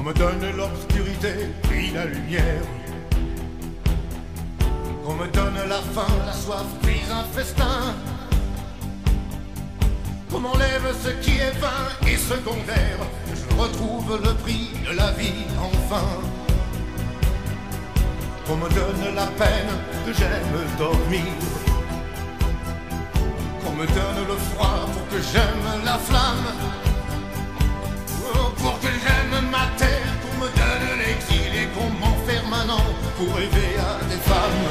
me donne l'obscurité puis la lumière, qu'on me donne la faim, la soif puis un festin, qu'on m'enlève ce qui est vain et secondaire, que je retrouve le prix de la vie enfin, qu'on me donne la peine, que j'aime dormir, qu'on me donne le froid pour que j'aime la flamme, pour que j'aime ma terre, qu'on me donne l'exil et qu'on m'enferme un an pour rêver à des femmes.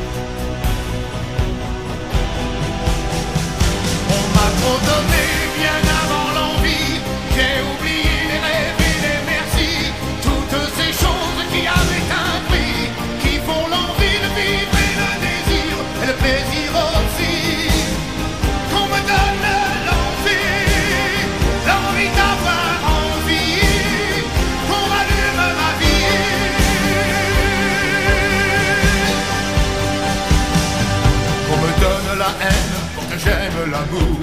On m'a trop donné bien avant l'envie, j'ai oublié les rêves et les merci, toutes ces choses qui avaient un prix, qui font l'envie de vivre et le désir et le plaisir aussi, qu'on me donne l'envie d'avoir envie, qu'on rallume ma vie, qu'on me donne la haine pour que j'aime l'amour,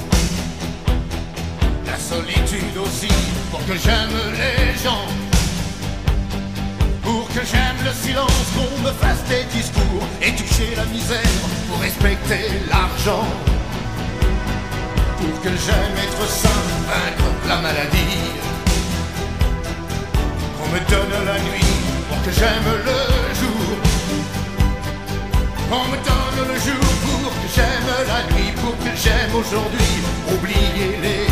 la solitude aussi pour que j'aime les gens, pour que j'aime le silence, qu'on me fasse des discours et toucher la misère pour respecter l'argent, pour que j'aime être sain, vaincre la maladie, qu'on me donne la nuit pour que j'aime le jour, qu'on me donne le jour pour que j'aime la nuit, pour que j'aime aujourd'hui oublier les